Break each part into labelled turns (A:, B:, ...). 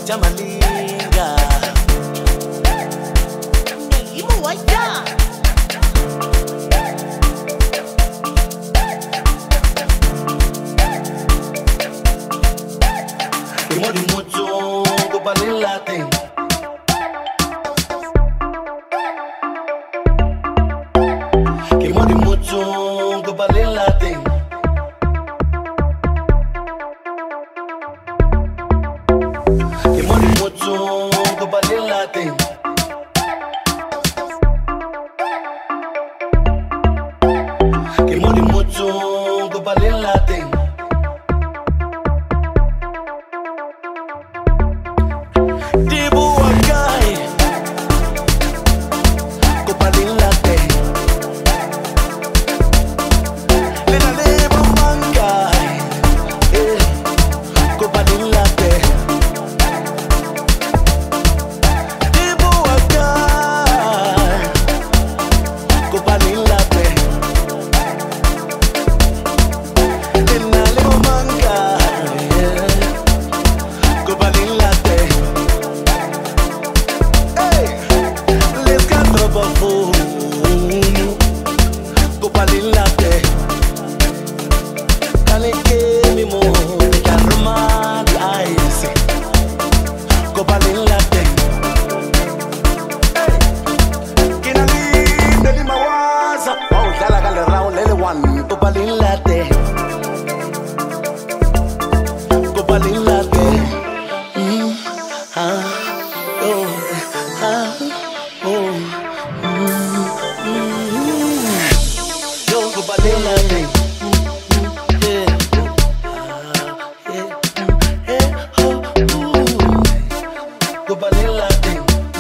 A: Jamalinga.
B: Nilimo waya.
A: Kimodi mucho go balilate. Kimodi mucho go balilate. Kimodi mucho go balilate. Kimodi mucho go balilate. Dibu wakai go balilate. Lena lebo mangai go balilate. Dibu wakai go balilate. Lena lebo mangai go balilate. Les quatre bafos go balilate. Kaneke mi mo de karma di ice go balilate. Kinali deli mawaza oh dala gale round lele one go balilate. Go balilate. Ah oh ah oh yo go balilate. Go balilate.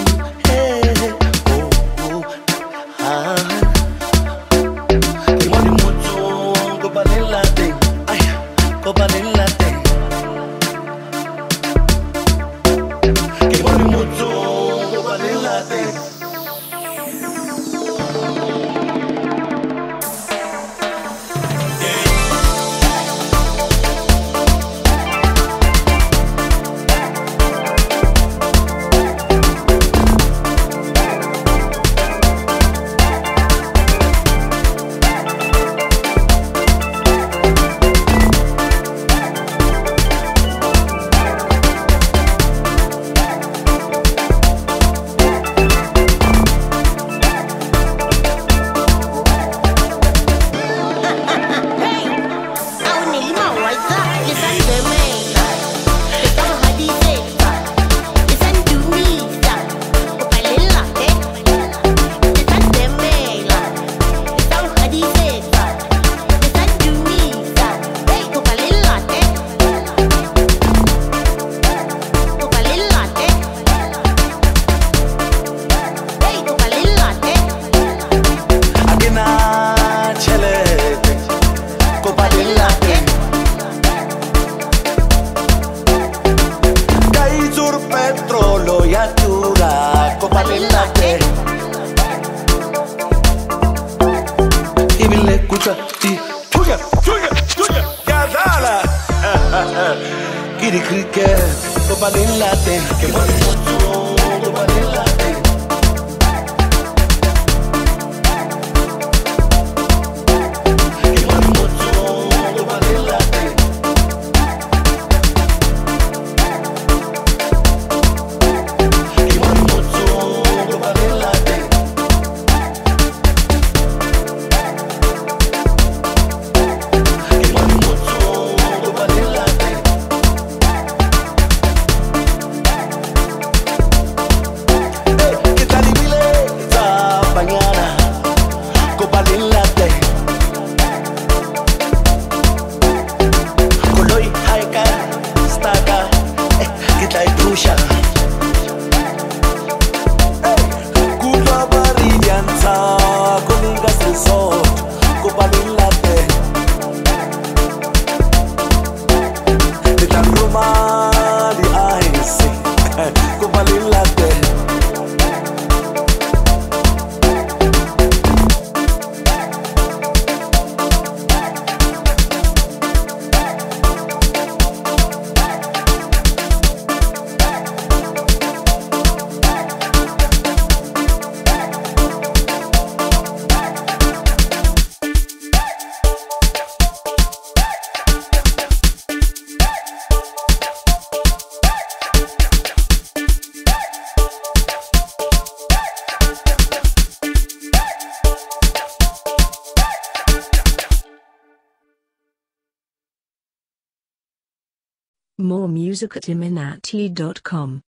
A: Kimodi mucho go balilate. Ay, go balilate. Kimodi mucho go balilate.
B: Hey, au nilimo waya. Listen to me. Kama hadithi. Listen to me. Kupalila. Listen to me. Kama hadithi. Listen to me. Hey, kupalila. Kupalila. Hey, kupalila.
A: Agina chele go balilate. Kaizur petrolo ya tura go balilate. Ibile kucha ti chuya Gazala Kiri cricket go balilate. Kimodi mucho go balilate. Kimodi mucho go balilate. Kimodi mucho go balilate. Kimodi mucho go balilate.
C: More music at iminati.com.